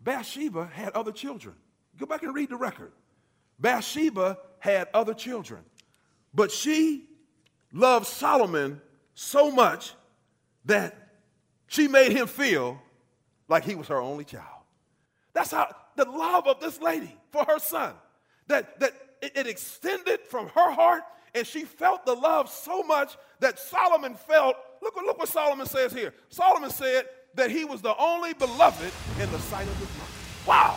Bathsheba had other children. Go back and read the record. Bathsheba had other children, but she loved Solomon so much that she made him feel like he was her only child. That's how the love of this lady for her son, that it extended from her heart, and she felt the love so much that Solomon felt, look what Solomon says here. Solomon said that he was the only beloved in the sight of his mother. Wow.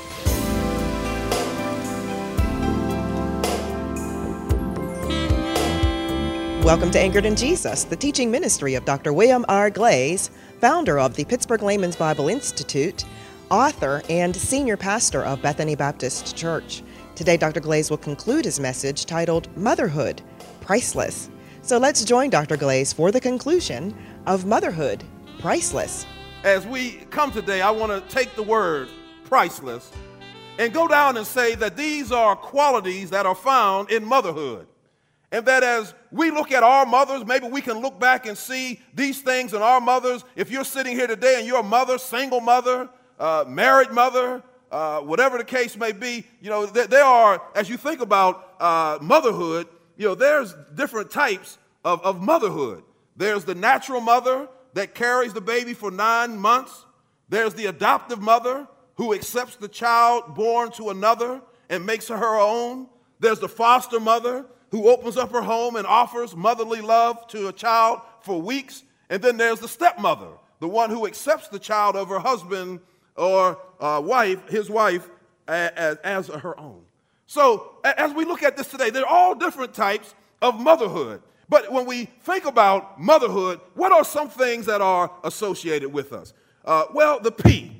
Welcome to Anchored in Jesus, the teaching ministry of Dr. William R. Glaze, founder of the Pittsburgh Layman's Bible Institute, author and senior pastor of Bethany Baptist Church. Today, Dr. Glaze will conclude his message titled Motherhood, Priceless. So let's join Dr. Glaze for the conclusion of Motherhood, Priceless. As we come today, I want to take the word priceless and go down and say that these are qualities that are found in motherhood. And that as we look at our mothers, maybe we can look back and see these things in our mothers. If you're sitting here today and you're a mother, single mother, married mother, whatever the case may be, there are, as you think about motherhood, there's different types of motherhood. There's the natural mother that carries the baby for 9 months. There's the adoptive mother who accepts the child born to another and makes her her own. There's the foster mother who opens up her home and offers motherly love to a child for weeks. And then there's the stepmother, the one who accepts the child of her husband or his wife, as her own. So as we look at this today, they're all different types of motherhood. But when we think about motherhood, what are some things that are associated with us? Well, the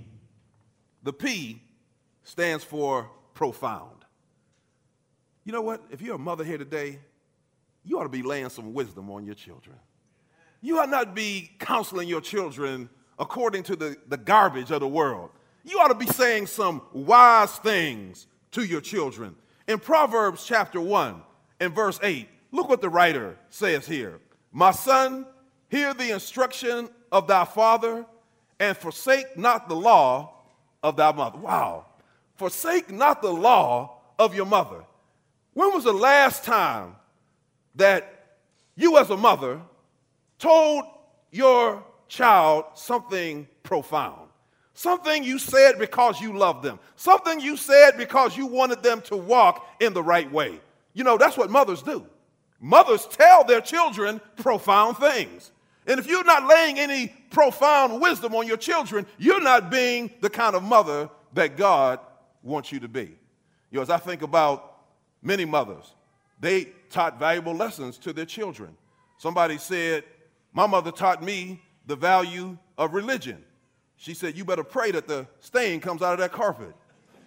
P stands for profound. You know what? If you're a mother here today, you ought to be laying some wisdom on your children. You ought not be counseling your children according to the garbage of the world. You ought to be saying some wise things to your children. In Proverbs chapter 1 and verse 8, look what the writer says here. My son, hear the instruction of thy father, and forsake not the law of thy mother. Wow. Forsake not the law of your mother. When was the last time that you as a mother told your child something profound? Something you said because you loved them. Something you said because you wanted them to walk in the right way. That's what mothers do. Mothers tell their children profound things. And if you're not laying any profound wisdom on your children, you're not being the kind of mother that God wants you to be. As I think about many mothers, they taught valuable lessons to their children. Somebody said, my mother taught me the value of religion. She said, you better pray that the stain comes out of that carpet.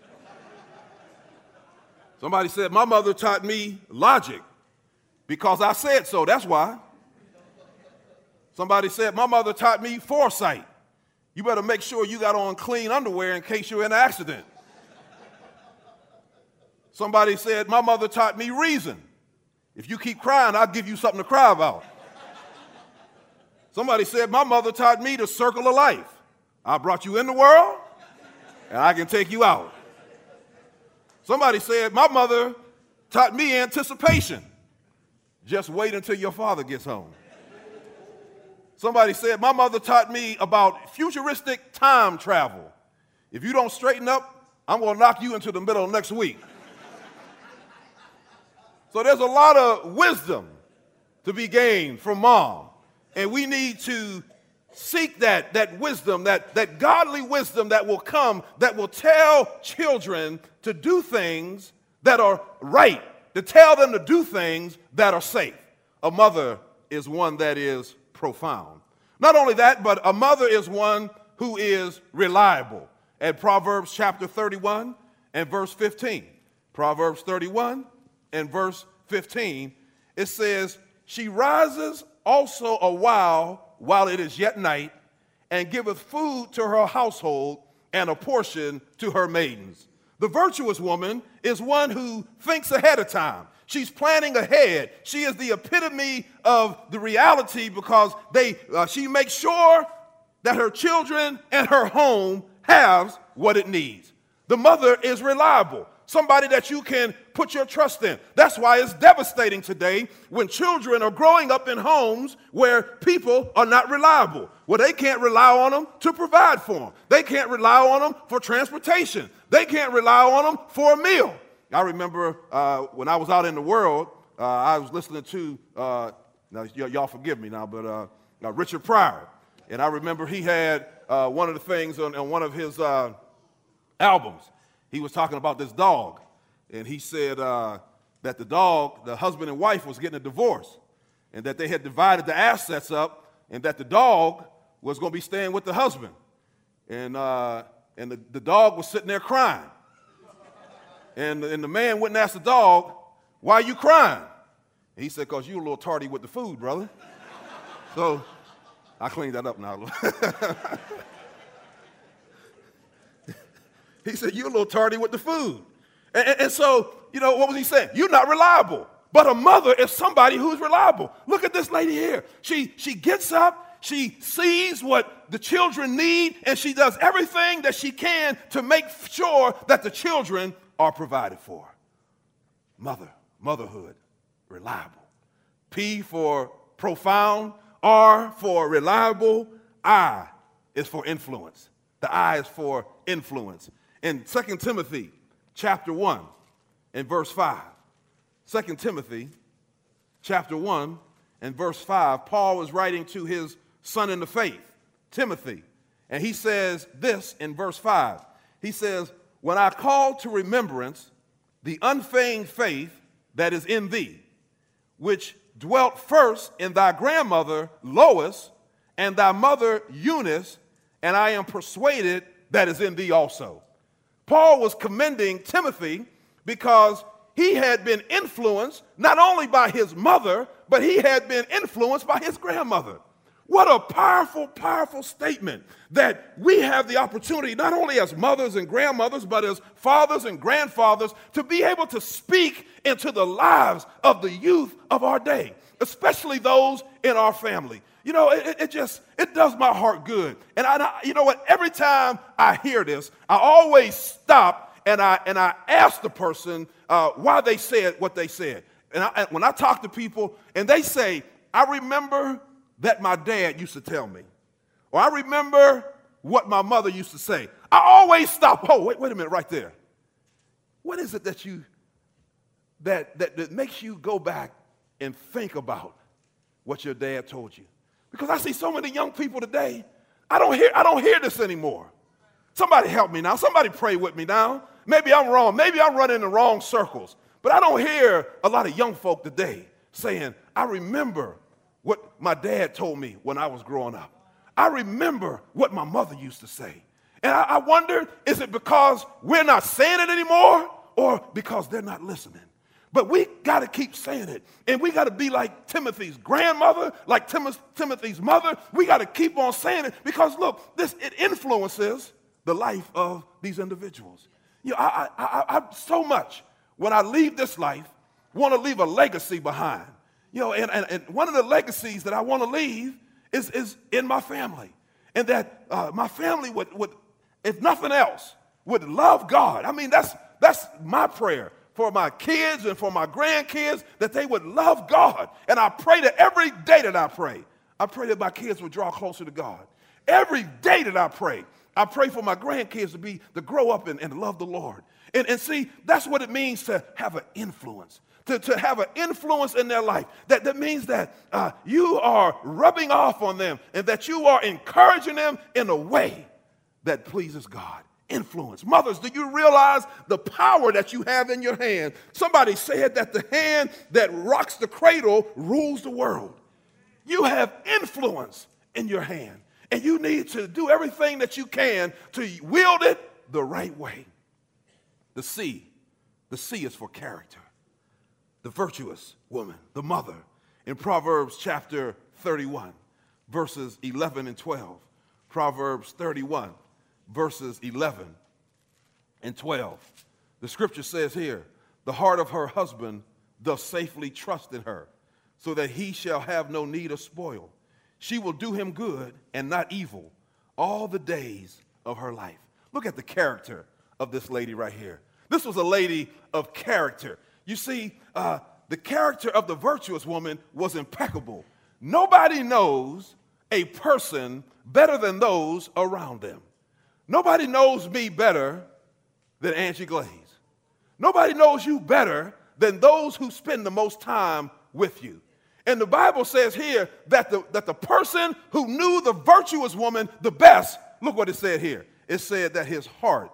Somebody said, my mother taught me logic because I said so, that's why. Somebody said, my mother taught me foresight. You better make sure you got on clean underwear in case you're in an accident. Somebody said, my mother taught me reason. If you keep crying, I'll give you something to cry about. Somebody said, my mother taught me the circle of life. I brought you in the world, and I can take you out. Somebody said, my mother taught me anticipation. Just wait until your father gets home. Somebody said, my mother taught me about futuristic time travel. If you don't straighten up, I'm going to knock you into the middle of next week. So there's a lot of wisdom to be gained from mom. And we need to seek that wisdom, that godly wisdom that will come, that will tell children to do things that are right, to tell them to do things that are safe. A mother is one that is profound. Not only that, but a mother is one who is reliable. At Proverbs chapter 31 and verse 15. Proverbs 31 and verse 15, it says, she rises also a while it is yet night, and giveth food to her household and a portion to her maidens. The virtuous woman is one who thinks ahead of time. She's planning ahead. She is the epitome of the reality because she makes sure that her children and her home has what it needs. The mother is reliable, somebody that you can put your trust in. That's why it's devastating today when children are growing up in homes where people are not reliable. Well, they can't rely on them to provide for them. They can't rely on them for transportation. They can't rely on them for a meal. I remember when I was out in the world, I was listening to, now y'all forgive me now, but Richard Pryor. And I remember he had one of the things on one of his albums. He was talking about this dog. And he said that the husband and wife was getting a divorce. And that they had divided the assets up. And that the dog was going to be staying with the husband. And the dog was sitting there crying. And the man went and asked the dog, "Why are you crying?" And he said, "Because you're a little tardy with the food, brother." So I cleaned that up now. He said, "You're a little tardy with the food." And so, what was he saying? You're not reliable. But a mother is somebody who's reliable. Look at this lady here. She gets up. She sees what the children need, and she does everything that she can to make sure that the children are provided for. Motherhood, reliable. P for profound, R for reliable, I is for influence. The I is for influence. In 2 Timothy chapter 1 and verse 5, 2 Timothy chapter 1 and verse 5, Paul is writing to his son in the faith, Timothy, and he says this in verse 5. He says, "When I call to remembrance the unfeigned faith that is in thee, which dwelt first in thy grandmother Lois and thy mother Eunice, and I am persuaded that is in thee also." Paul was commending Timothy because he had been influenced not only by his mother, but he had been influenced by his grandmother. What a powerful, powerful statement that we have the opportunity, not only as mothers and grandmothers, but as fathers and grandfathers, to be able to speak into the lives of the youth of our day, especially those in our family. It does my heart good. And you know what? Every time I hear this, I always stop and I ask the person why they said what they said. And when I talk to people and they say, "I remember that my dad used to tell me," or "I remember what my mother used to say," I always stop. Oh, wait a minute right there. What is it that makes you go back and think about what your dad told you? Because I see so many young people today, I don't hear this anymore. Somebody help me now. Somebody pray with me now. Maybe I'm wrong. Maybe I'm running in the wrong circles. But I don't hear a lot of young folk today saying, "I remember what my dad told me when I was growing up. I remember what my mother used to say." And I wonder, is it because we're not saying it anymore or because they're not listening? But we got to keep saying it. And we got to be like Timothy's grandmother, like Timothy's mother. We got to keep on saying it because, look, it influences the life of these individuals. I so much, when I leave this life, want to leave a legacy behind. And one of the legacies that I want to leave is in my family. And that my family would, if nothing else, would love God. I mean, that's my prayer for my kids and for my grandkids, that they would love God. And I pray that every day that I pray that my kids would draw closer to God. Every day that I pray for my grandkids to grow up and love the Lord. And see, that's what it means to have an influence. To have an influence in their life. That means that you are rubbing off on them and that you are encouraging them in a way that pleases God. Influence. Mothers, do you realize the power that you have in your hand? Somebody said that the hand that rocks the cradle rules the world. You have influence in your hand, and you need to do everything that you can to wield it the right way. The C is for character. The virtuous woman, the mother, in Proverbs chapter 31, verses 11 and 12. Proverbs 31, verses 11 and 12. The scripture says here, "The heart of her husband doth safely trust in her, so that he shall have no need of spoil. She will do him good and not evil all the days of her life." Look at the character of this lady right here. This was a lady of character. You see, the character of the virtuous woman was impeccable. Nobody knows a person better than those around them. Nobody knows me better than Angie Glaze. Nobody knows you better than those who spend the most time with you. And the Bible says here that the person who knew the virtuous woman the best, look what it said here. It said that his heart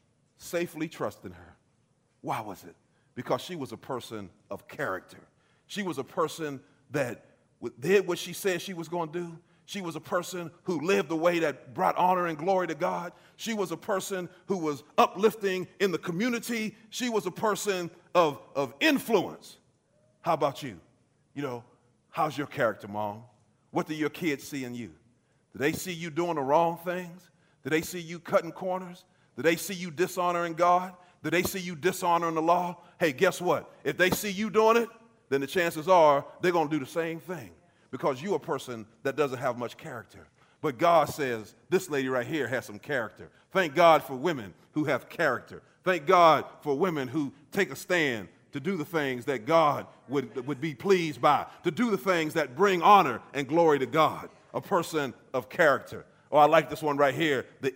safely trusted her. Why was it? Because she was a person of character. She was a person that did what she said she was going to do. She was a person who lived the way that brought honor and glory to God. She was a person who was uplifting in the community. She was a person of influence. How about you? You know, how's your character, Mom? What do your kids see in you? Do they see you doing the wrong things? Do they see you cutting corners? Do they see you dishonoring God? Do they see you dishonoring the law? Hey, guess what? If they see you doing it, then the chances are they're going to do the same thing, because you're a person that doesn't have much character. But God says this lady right here has some character. Thank God for women who have character. Thank God for women who take a stand to do the things that God would be pleased by, to do the things that bring honor and glory to God. A person of character. Oh, I like this one right here. The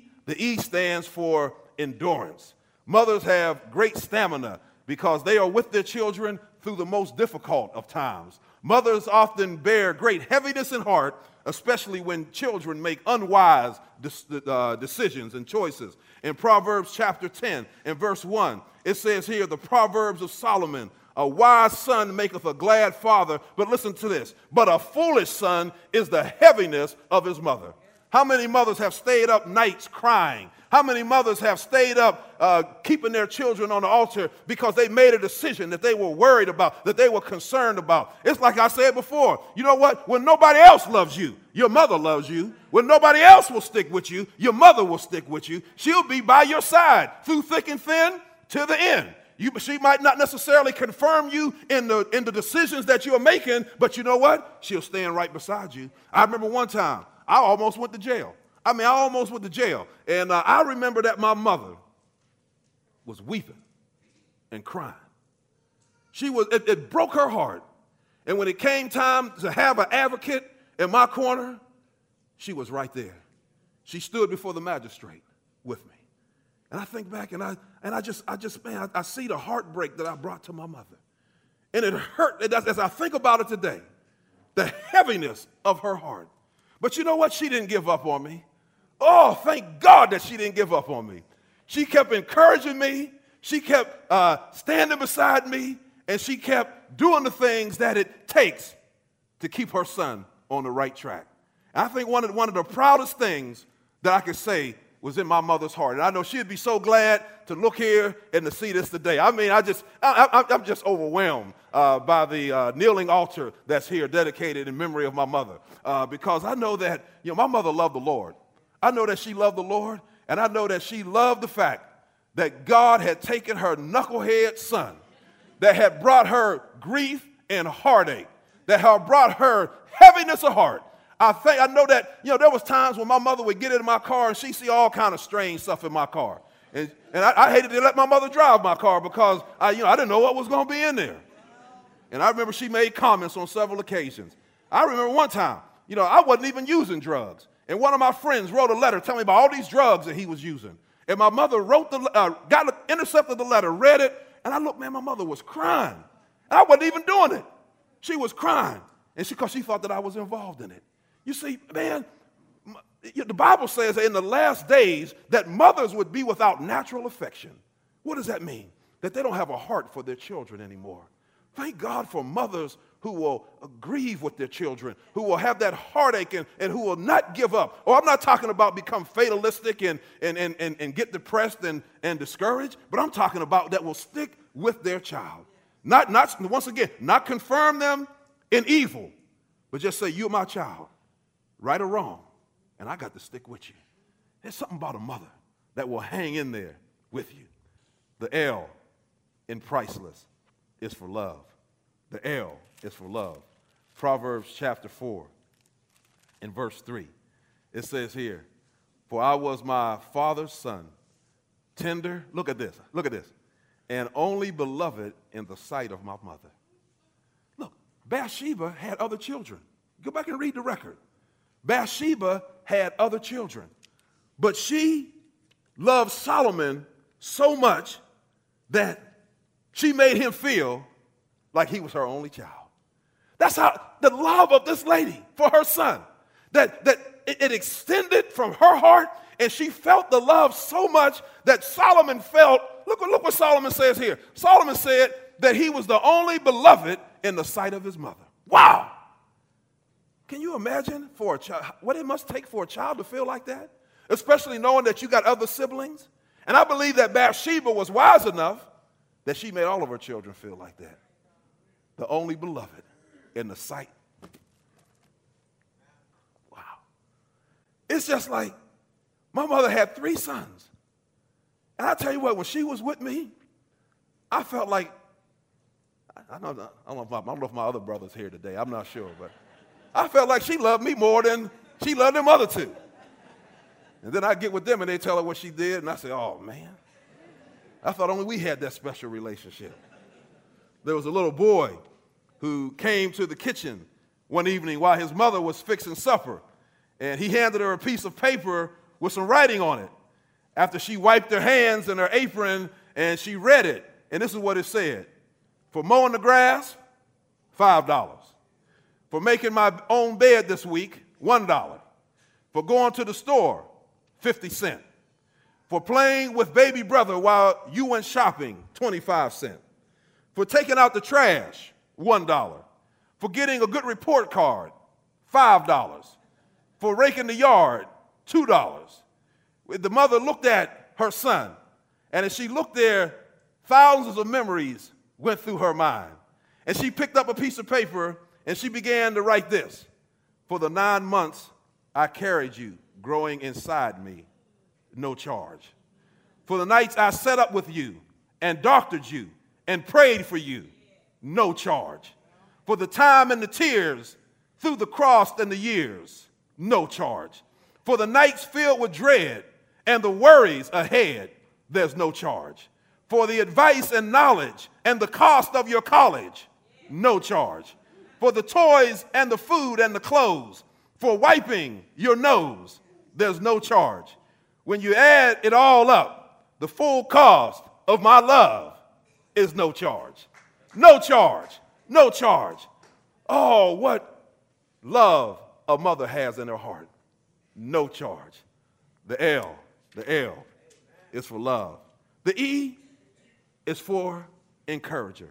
E stands for endurance. Mothers have great stamina because they are with their children through the most difficult of times. Mothers often bear great heaviness in heart, especially when children make unwise decisions and choices. In Proverbs chapter 10 and verse 1, it says here, the Proverbs of Solomon, a wise son maketh a glad father, but listen to this, but a foolish son is the heaviness of his mother. How many mothers have stayed up nights crying? How many mothers have stayed up keeping their children on the altar because they made a decision that they were worried about, that they were concerned about? It's like I said before. You know what? When nobody else loves you, your mother loves you. When nobody else will stick with you, your mother will stick with you. She'll be by your side through thick and thin to the end. She might not necessarily confirm you in the decisions that you're making, but you know what? She'll stand right beside you. I remember one time, I almost went to jail. I almost went to jail. And I remember that my mother was weeping and crying. It broke her heart. And when it came time to have an advocate in my corner, she was right there. She stood before the magistrate with me. And I think back and I see the heartbreak that I brought to my mother. And it hurt, as I think about it today, the heaviness of her heart. But you know what? She didn't give up on me. Oh, thank God that she didn't give up on me. She kept encouraging me. She kept standing beside me. And she kept doing the things that it takes to keep her son on the right track. And I think one of the proudest things that I could say was in my mother's heart. And I know she'd be so glad to look here and to see this today. I'm just overwhelmed by the kneeling altar that's here dedicated in memory of my mother. Because I know that, my mother loved the Lord. I know that she loved the Lord, and I know that she loved the fact that God had taken her knucklehead son, that had brought her grief and heartache, that had brought her heaviness of heart. I know that, there was times when my mother would get into my car and she'd see all kind of strange stuff in my car. And I hated to let my mother drive my car because I didn't know what was going to be in there. And I remember she made comments on several occasions. I remember one time, I wasn't even using drugs. And one of my friends wrote a letter telling me about all these drugs that he was using. And my mother intercepted the letter, read it, and I looked, man, my mother was crying. And I wasn't even doing it. She was crying. And because she thought that I was involved in it. You see, man, the Bible says in the last days that mothers would be without natural affection. What does that mean? That they don't have a heart for their children anymore. Thank God for mothers who will grieve with their children, who will have that heartache and who will not give up. Oh, I'm not talking about become fatalistic and get depressed and discouraged, but I'm talking about that will stick with their child. Not once again, not confirm them in evil, but just say, you're my child, right or wrong, and I got to stick with you. There's something about a mother that will hang in there with you. The L in priceless is for love. The L is for love. Proverbs chapter 4 and verse 3. It says here, For I was my father's son, tender, look at this, and only beloved in the sight of my mother. Look, Bathsheba had other children. Go back and read the record. Bathsheba had other children, but she loved Solomon so much that she made him feel like he was her only child. That's how the love of this lady for her son, that it extended from her heart, and she felt the love so much that Solomon felt, look what Solomon says here. Solomon said that he was the only beloved in the sight of his mother. Wow. Can you imagine for a child what it must take for a child to feel like that? Especially knowing that you got other siblings. And I believe that Bathsheba was wise enough that she made all of her children feel like that. The only beloved in the sight. Wow. It's just like my mother had 3 sons. And I tell you what, when she was with me, I felt like, I don't know if my other brother's here today. I'm not sure, but I felt like she loved me more than she loved them other 2. And then I get with them and they tell her what she did, and I say, oh, man. I thought only we had that special relationship. There was a little boy who came to the kitchen one evening while his mother was fixing supper, and he handed her a piece of paper with some writing on it. After she wiped her hands in her apron and she read it, and this is what it said. For mowing the grass, $5. For making my own bed this week, $1. For going to the store, 50 cents. For playing with baby brother while you went shopping, 25 cents. For taking out the trash, $1. For getting a good report card, $5. For raking the yard, $2. The mother looked at her son, and as she looked there, thousands of memories went through her mind. And she picked up a piece of paper, and she began to write this. For the 9 months I carried you, growing inside me, no charge. For the nights I sat up with you and doctored you and prayed for you, no charge. For the time and the tears through the cross and the years, no charge. For the nights filled with dread and the worries ahead, there's no charge. For the advice and knowledge and the cost of your college, no charge. For the toys and the food and the clothes, for wiping your nose, there's no charge. When you add it all up, the full cost of my love is no charge. No charge. No charge. Oh, what love a mother has in her heart. No charge. The L is for love. The E is for encourager.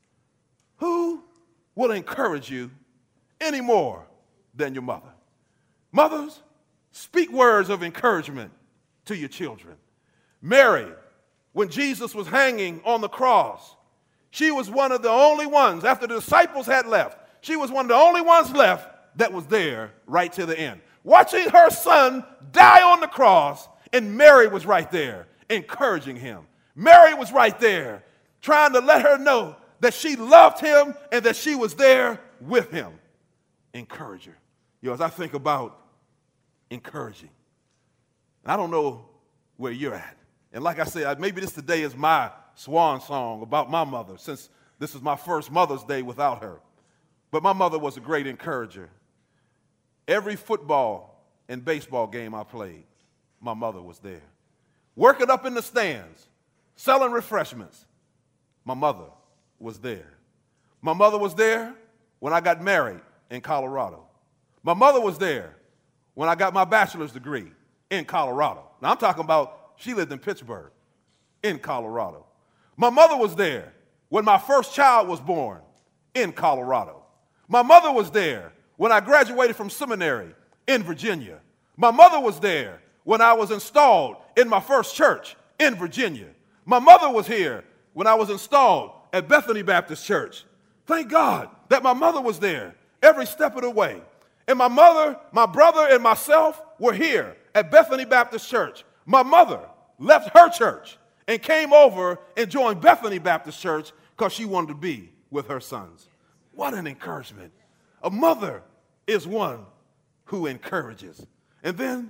Who will encourage you any more than your mother? Mothers, speak words of encouragement to your children. Mary, when Jesus was hanging on the cross, she was one of the only ones, after the disciples had left, she was one of the only ones left that was there right to the end. Watching her son die on the cross, and Mary was right there encouraging him. Mary was right there trying to let her know that she loved him and that she was there with him. Encourager. As I think about encouraging, and I don't know where you're at. And like I said, maybe this today is my swan song about my mother, since this is my first Mother's Day without her. But my mother was a great encourager. Every football and baseball game I played, my mother was there. Working up in the stands, selling refreshments, my mother was there. My mother was there when I got married in Colorado. My mother was there when I got my bachelor's degree in Colorado. Now I'm talking about she lived in Pittsburgh, in Colorado. My mother was there when my first child was born, in Colorado. My mother was there when I graduated from seminary in Virginia. My mother was there when I was installed in my first church in Virginia. My mother was here when I was installed at Bethany Baptist Church. Thank God that my mother was there every step of the way. And my mother, my brother, and myself were here at Bethany Baptist Church. My mother left her church and came over and joined Bethany Baptist Church because she wanted to be with her sons. What an encouragement. A mother is one who encourages. And then,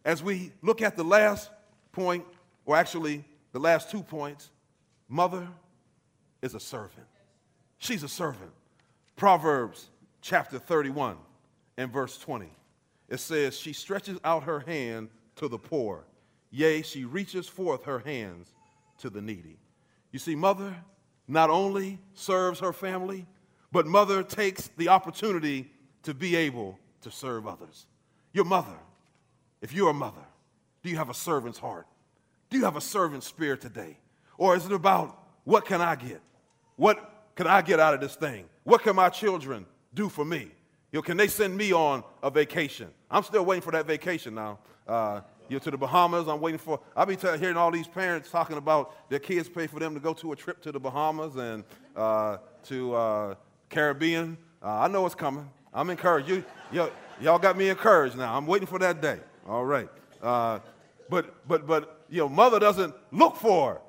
as we look at the last point, or actually the last 2 points, mother is a servant. She's a servant. Proverbs chapter 31 and verse 20. It says, she stretches out her hand to the poor. Yea, she reaches forth her hands to the needy. You see, mother not only serves her family, but mother takes the opportunity to be able to serve others. Your mother, if you're a mother, do you have a servant's heart? Do you have a servant spirit today? Or is it about, what can I get? What can I get out of this thing? What can my children do for me? Can they send me on a vacation? I'm still waiting for that vacation now. To the Bahamas. I'll be hearing all these parents talking about their kids pay for them to go to a trip to the Bahamas and to Caribbean. I know it's coming. I'm encouraged. Y'all got me encouraged now. I'm waiting for that day. All right. But mother doesn't look for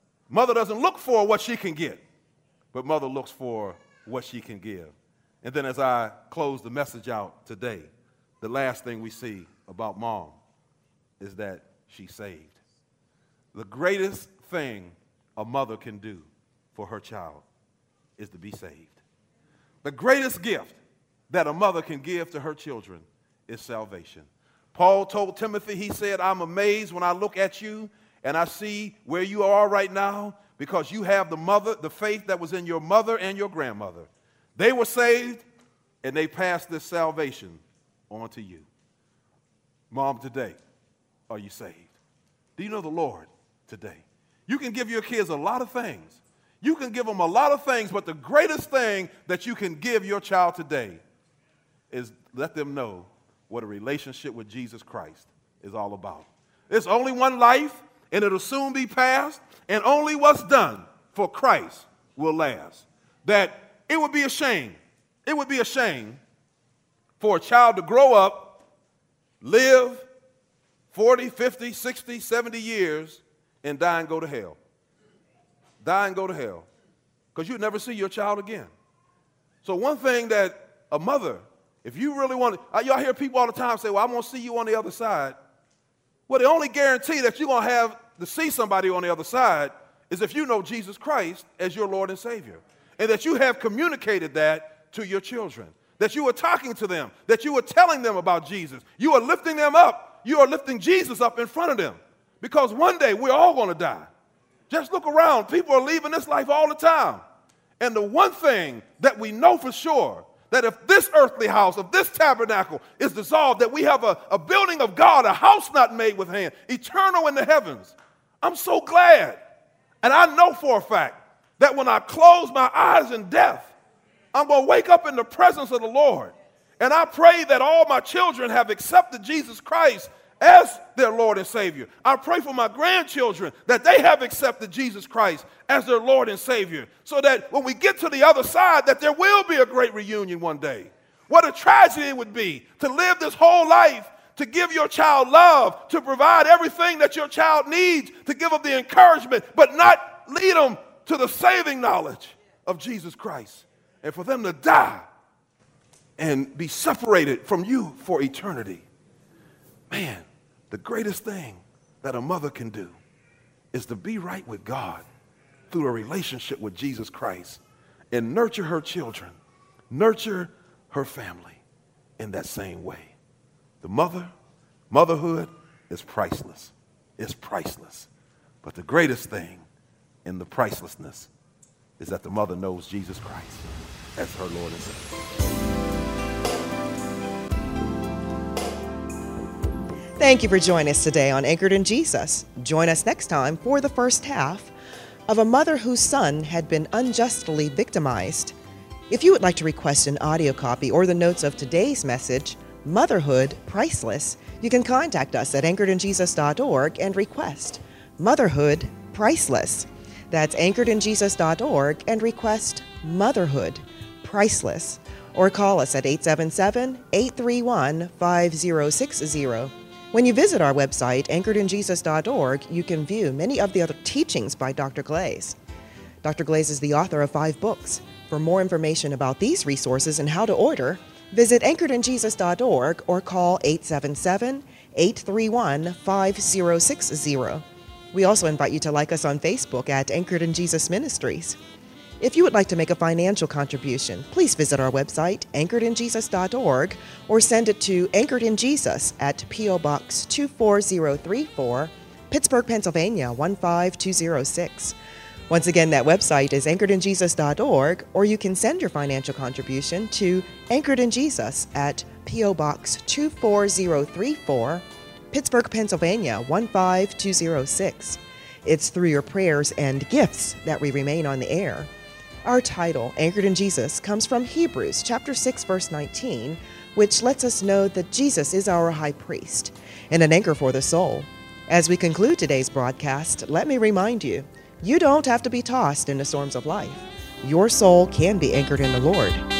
what she can get, but mother looks for what she can give. And then as I close the message out today, the last thing we see about mom is that she saved. The greatest thing a mother can do for her child is to be saved. The greatest gift that a mother can give to her children is salvation. Paul told Timothy, he said, I'm amazed when I look at you and I see where you are right now, because you have the faith that was in your mother and your grandmother. They were saved, and they passed this salvation on to you. Mom, today, are you saved? Do you know the Lord today? You can give your kids a lot of things. You can give them a lot of things, but the greatest thing that you can give your child today is let them know what a relationship with Jesus Christ is all about. There's only one life, and it'll soon be past, and only what's done for Christ will last. That it would be a shame. It would be a shame for a child to grow up, live 40, 50, 60, 70 years, and die and go to hell. Die and go to hell. Because you'd never see your child again. So one thing that a mother, if you really want to, y'all hear people all the time say, well, I'm going to see you on the other side. Well, the only guarantee that you're going to have to see somebody on the other side is if you know Jesus Christ as your Lord and Savior. And that you have communicated that to your children. That you are talking to them. That you are telling them about Jesus. You are lifting them up. You are lifting Jesus up in front of them. Because one day we're all going to die. Just look around. People are leaving this life all the time. And the one thing that we know for sure, that if this earthly house, if this tabernacle is dissolved, that we have a building of God, a house not made with hand, eternal in the heavens. I'm so glad. And I know for a fact that when I close my eyes in death, I'm going to wake up in the presence of the Lord. And I pray that all my children have accepted Jesus Christ as their Lord and Savior. I pray for my grandchildren that they have accepted Jesus Christ as their Lord and Savior, so that when we get to the other side, that there will be a great reunion one day. What a tragedy it would be to live this whole life, to give your child love, to provide everything that your child needs, to give them the encouragement, but not lead them to the saving knowledge of Jesus Christ, and for them to die and be separated from you for eternity. Man, the greatest thing that a mother can do is to be right with God through a relationship with Jesus Christ and nurture her children, nurture her family in that same way. The motherhood is priceless. It's priceless. But the greatest thing in the pricelessness is that the mother knows Jesus Christ as her Lord and Savior. Thank you for joining us today on Anchored in Jesus. Join us next time for the first half of a mother whose son had been unjustly victimized. If you would like to request an audio copy or the notes of today's message, Motherhood Priceless, you can contact us at anchoredinjesus.org and request Motherhood Priceless. That's anchoredinjesus.org and request Motherhood Priceless. Or call us at 877-831-5060. When you visit our website, anchoredinjesus.org, you can view many of the other teachings by Dr. Glaze. Dr. Glaze is the author of 5 books. For more information about these resources and how to order, visit anchoredinjesus.org or call 831-5060. We also invite you to like us on Facebook at Anchored in Jesus Ministries. If you would like to make a financial contribution, please visit our website, anchoredinjesus.org, or send it to Anchored in Jesus at P.O. Box 24034, Pittsburgh, Pennsylvania 15206. Once again, that website is anchoredinjesus.org, or you can send your financial contribution to Anchored in Jesus at P.O. Box 24034, Pittsburgh, Pennsylvania 15206. It's through your prayers and gifts that we remain on the air. Our title, Anchored in Jesus, comes from Hebrews chapter 6, verse 19, which lets us know that Jesus is our high priest and an anchor for the soul. As we conclude today's broadcast, let me remind you, you don't have to be tossed in the storms of life. Your soul can be anchored in the Lord.